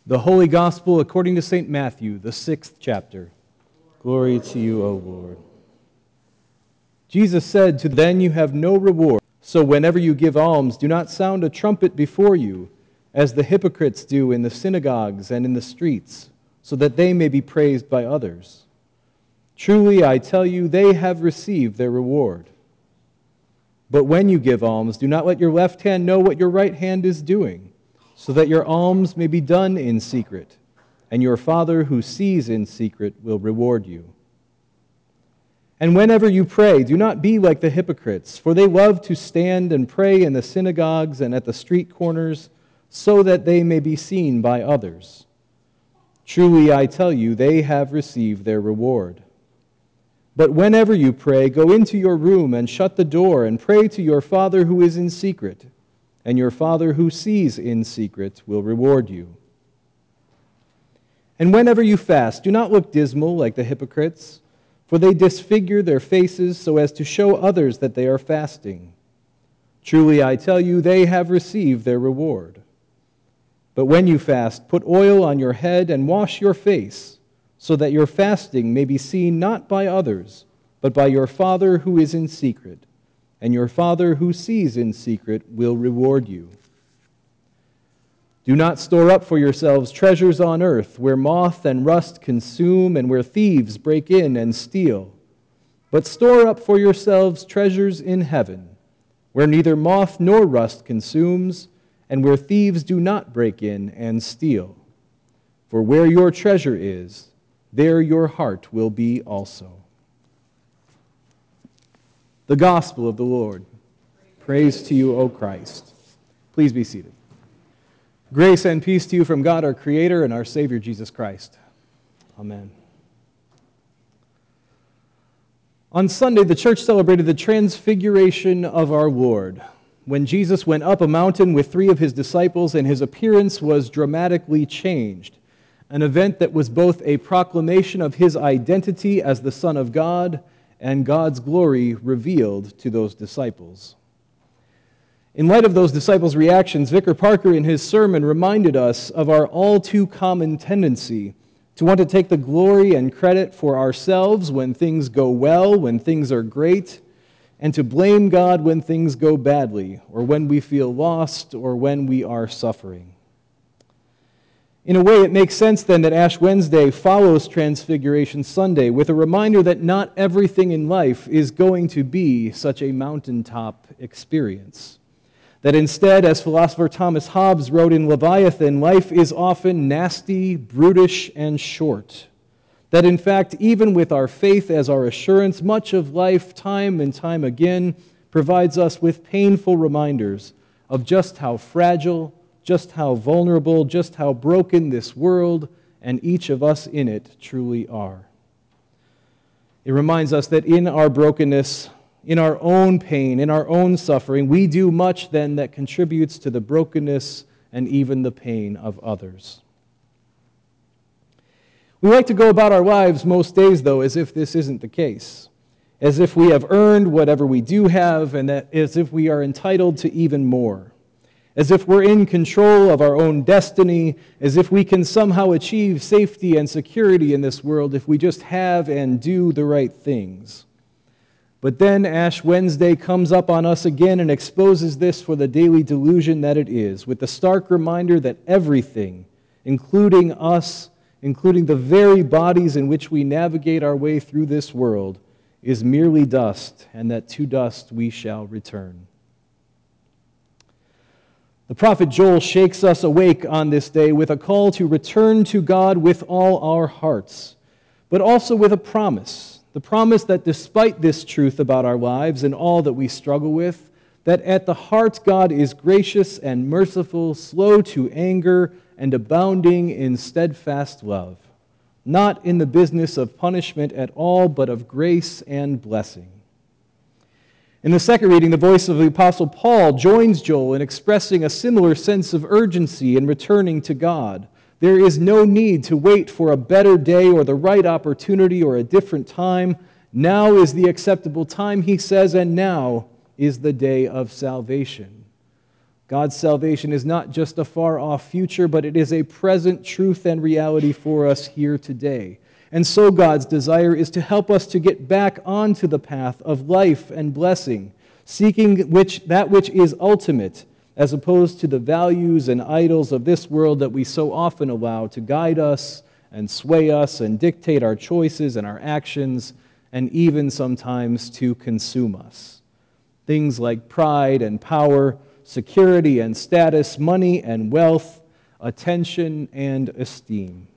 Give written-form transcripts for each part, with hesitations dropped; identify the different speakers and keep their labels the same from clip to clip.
Speaker 1: The Holy Gospel according to St. Matthew, the 6th chapter. Glory to you, O Lord. Jesus said to them, "Then you have no reward. So whenever you give alms, do not sound a trumpet before you, as the hypocrites do in the synagogues and in the streets, so that they may be praised by others. Truly, I tell you, they have received their reward. But when you give alms, do not let your left hand know what your right hand is doing, so that your alms may be done in secret, and your Father who sees in secret will reward you. And whenever you pray, do not be like the hypocrites, for they love to stand and pray in the synagogues and at the street corners, so that they may be seen by others. Truly, I tell you, they have received their reward. But whenever you pray, go into your room and shut the door and pray to your Father who is in secret, and your Father who sees in secret will reward you. And whenever you fast, do not look dismal like the hypocrites, for they disfigure their faces so as to show others that they are fasting. Truly, I tell you, they have received their reward. But when you fast, put oil on your head and wash your face, so that your fasting may be seen not by others, but by your Father who is in secret. And your Father who sees in secret will reward you. Do not store up for yourselves treasures on earth, where moth and rust consume and where thieves break in and steal. But store up for yourselves treasures in heaven, where neither moth nor rust consumes, and where thieves do not break in and steal. For where your treasure is, there your heart will be also." The Gospel of the Lord. Praise to you, O Christ. Please be seated. Grace and peace to you from God, our Creator, and our Savior, Jesus Christ. Amen. On Sunday, the church celebrated the transfiguration of our Lord, when Jesus went up a mountain with 3 of his disciples, and his appearance was dramatically changed, an event that was both a proclamation of his identity as the Son of God and God's glory revealed to those disciples. In light of those disciples' reactions, Vicar Parker in his sermon reminded us of our all too common tendency to want to take the glory and credit for ourselves when things go well, when things are great, and to blame God when things go badly, or when we feel lost, or when we are suffering. In a way, it makes sense then that Ash Wednesday follows Transfiguration Sunday with a reminder that not everything in life is going to be such a mountaintop experience. That instead, as philosopher Thomas Hobbes wrote in Leviathan, life is often nasty, brutish, and short. That in fact, even with our faith as our assurance, much of life, time and time again, provides us with painful reminders of just how fragile, just how vulnerable, just how broken this world and each of us in it truly are. It reminds us that in our brokenness, in our own pain, in our own suffering, we do much then that contributes to the brokenness and even the pain of others. We like to go about our lives most days, though, as if this isn't the case, as if we have earned whatever we do have, and that as if we are entitled to even more. As if we're in control of our own destiny, as if we can somehow achieve safety and security in this world if we just have and do the right things. But then Ash Wednesday comes up on us again and exposes this for the daily delusion that it is, with the stark reminder that everything, including us, including the very bodies in which we navigate our way through this world, is merely dust, and that to dust we shall return. The prophet Joel shakes us awake on this day with a call to return to God with all our hearts, but also with a promise, the promise that despite this truth about our lives and all that we struggle with, that at the heart God is gracious and merciful, slow to anger, and abounding in steadfast love, not in the business of punishment at all, but of grace and blessing. In the second reading, the voice of the Apostle Paul joins Joel in expressing a similar sense of urgency in returning to God. There is no need to wait for a better day or the right opportunity or a different time. Now is the acceptable time, he says, and now is the day of salvation. God's salvation is not just a far-off future, but it is a present truth and reality for us here today. And so God's desire is to help us to get back onto the path of life and blessing, seeking that which is ultimate, as opposed to the values and idols of this world that we so often allow to guide us and sway us and dictate our choices and our actions, and even sometimes to consume us. Things like pride and power, security and status, money and wealth, attention and esteem.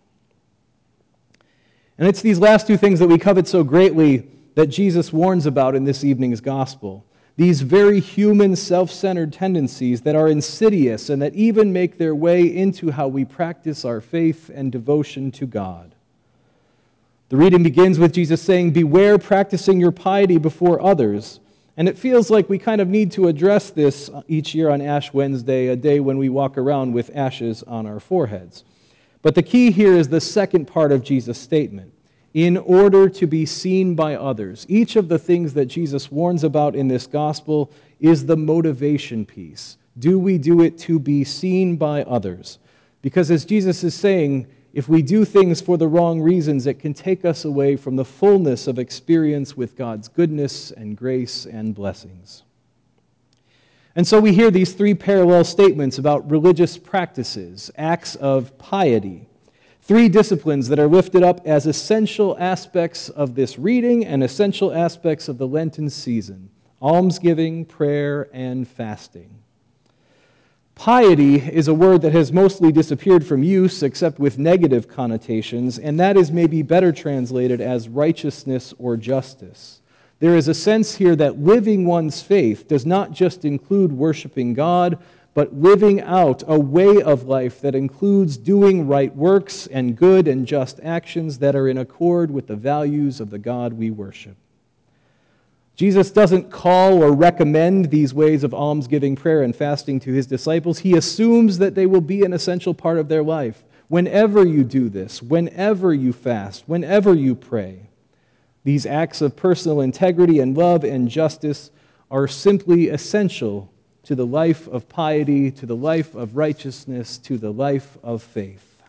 Speaker 1: And it's these last two things that we covet so greatly that Jesus warns about in this evening's gospel. These very human, self-centered tendencies that are insidious and that even make their way into how we practice our faith and devotion to God. The reading begins with Jesus saying, "Beware practicing your piety before others." And it feels like we kind of need to address this each year on Ash Wednesday, a day when we walk around with ashes on our foreheads. But the key here is the second part of Jesus' statement. In order to be seen by others. Each of the things that Jesus warns about in this gospel is the motivation piece. Do we do it to be seen by others? Because as Jesus is saying, if we do things for the wrong reasons, it can take us away from the fullness of experience with God's goodness and grace and blessings. And so we hear these three parallel statements about religious practices, acts of piety. Three disciplines that are lifted up as essential aspects of this reading and essential aspects of the Lenten season: almsgiving, prayer, and fasting. Piety is a word that has mostly disappeared from use, except with negative connotations, and that is maybe better translated as righteousness or justice. There is a sense here that living one's faith does not just include worshiping God, but living out a way of life that includes doing right works and good and just actions that are in accord with the values of the God we worship. Jesus doesn't call or recommend these ways of almsgiving, prayer, and fasting to his disciples. He assumes that they will be an essential part of their life. Whenever you do this, whenever you fast, whenever you pray, these acts of personal integrity and love and justice are simply essential to the life of piety, to the life of righteousness, to the life of faith.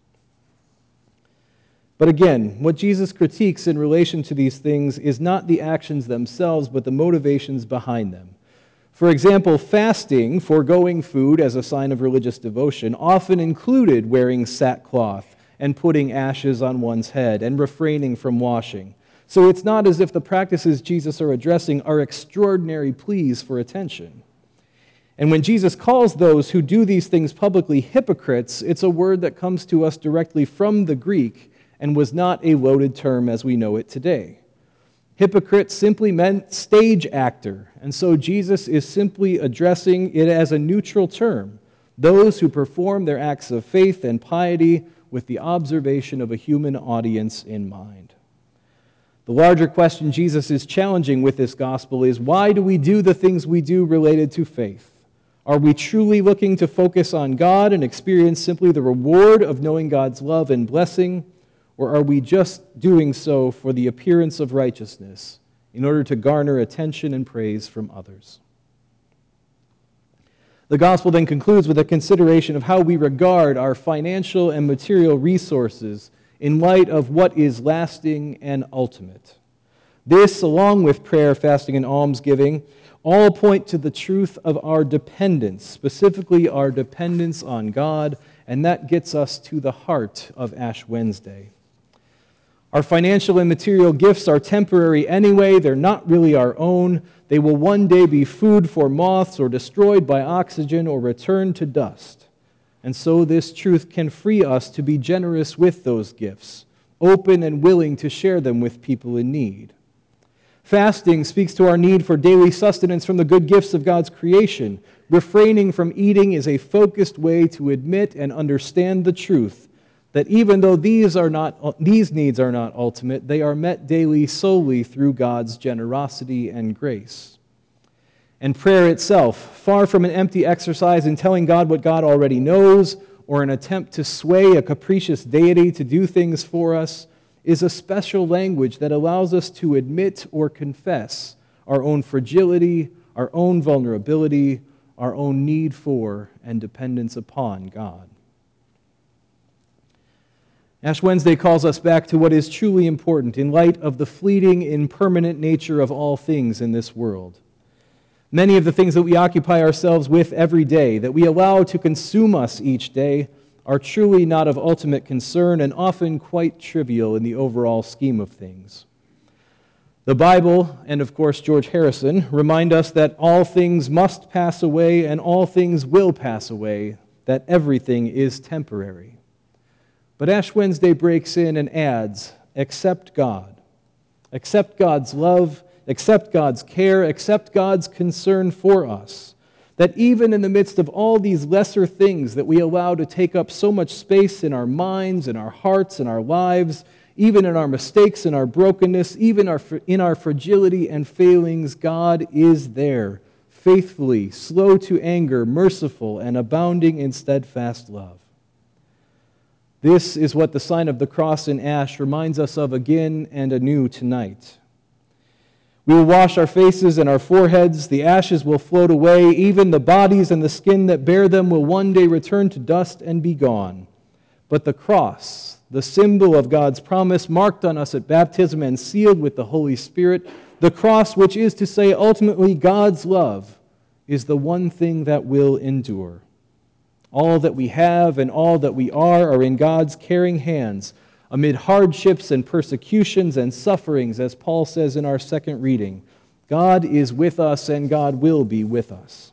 Speaker 1: But again, what Jesus critiques in relation to these things is not the actions themselves, but the motivations behind them. For example, fasting, foregoing food as a sign of religious devotion, often included wearing sackcloth and putting ashes on one's head and refraining from washing. So it's not as if the practices Jesus are addressing are extraordinary pleas for attention. And when Jesus calls those who do these things publicly hypocrites, it's a word that comes to us directly from the Greek and was not a loaded term as we know it today. Hypocrite simply meant stage actor, and so Jesus is simply addressing it as a neutral term, those who perform their acts of faith and piety with the observation of a human audience in mind. The larger question Jesus is challenging with this gospel is, why do we do the things we do related to faith? Are we truly looking to focus on God and experience simply the reward of knowing God's love and blessing, or are we just doing so for the appearance of righteousness in order to garner attention and praise from others? The gospel then concludes with a consideration of how we regard our financial and material resources in light of what is lasting and ultimate. This, along with prayer, fasting, and almsgiving, all point to the truth of our dependence, specifically our dependence on God, and that gets us to the heart of Ash Wednesday. Our financial and material gifts are temporary anyway. They're not really our own. They will one day be food for moths or destroyed by oxygen or return to dust. And so this truth can free us to be generous with those gifts, open and willing to share them with people in need. Fasting speaks to our need for daily sustenance from the good gifts of God's creation. Refraining from eating is a focused way to admit and understand the truth that even though these needs are not ultimate, they are met daily solely through God's generosity and grace. And prayer itself, far from an empty exercise in telling God what God already knows, or an attempt to sway a capricious deity to do things for us, is a special language that allows us to admit or confess our own fragility, our own vulnerability, our own need for and dependence upon God. Ash Wednesday calls us back to what is truly important in light of the fleeting, impermanent nature of all things in this world. Many of the things that we occupy ourselves with every day, that we allow to consume us each day, are truly not of ultimate concern and often quite trivial in the overall scheme of things. The Bible, and of course George Harrison, remind us that all things must pass away and all things will pass away, that everything is temporary. But Ash Wednesday breaks in and adds, accept God. Accept God's love, accept God's care, accept God's concern for us. That even in the midst of all these lesser things that we allow to take up so much space in our minds, in our hearts, in our lives, even in our mistakes and our brokenness, even in our fragility and failings, God is there, faithfully, slow to anger, merciful, and abounding in steadfast love. This is what the sign of the cross in ash reminds us of again and anew tonight. We will wash our faces and our foreheads, the ashes will float away, even the bodies and the skin that bear them will one day return to dust and be gone. But the cross, the symbol of God's promise marked on us at baptism and sealed with the Holy Spirit, the cross, which is to say ultimately God's love, is the one thing that will endure. All that we have and all that we are in God's caring hands, amid hardships and persecutions and sufferings, as Paul says in our second reading. God is with us and God will be with us.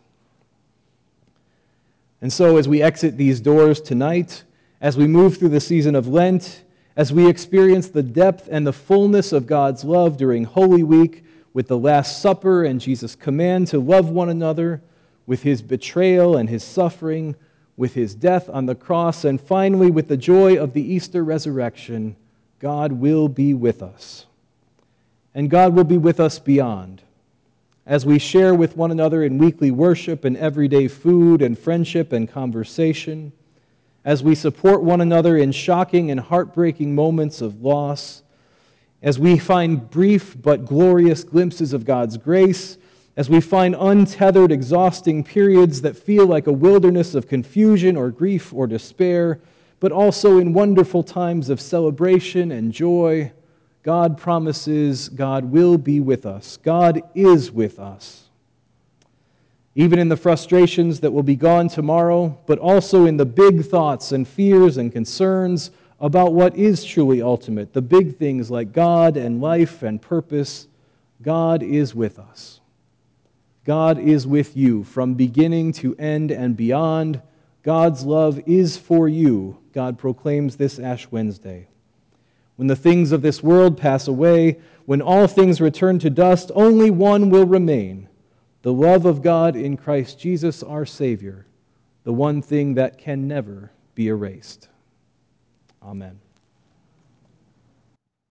Speaker 1: And so as we exit these doors tonight, as we move through the season of Lent, as we experience the depth and the fullness of God's love during Holy Week, with the Last Supper and Jesus' command to love one another, with his betrayal and his suffering, with his death on the cross, and finally with the joy of the Easter resurrection, God will be with us. And God will be with us beyond, as we share with one another in weekly worship and everyday food and friendship and conversation, as we support one another in shocking and heartbreaking moments of loss, as we find brief but glorious glimpses of God's grace, as we find untethered, exhausting periods that feel like a wilderness of confusion or grief or despair, but also in wonderful times of celebration and joy, God promises God will be with us. God is with us. Even in the frustrations that will be gone tomorrow, but also in the big thoughts and fears and concerns about what is truly ultimate, the big things like God and life and purpose, God is with us. God is with you from beginning to end and beyond. God's love is for you, God proclaims this Ash Wednesday. When the things of this world pass away, when all things return to dust, only one will remain, the love of God in Christ Jesus our Savior, the one thing that can never be erased. Amen.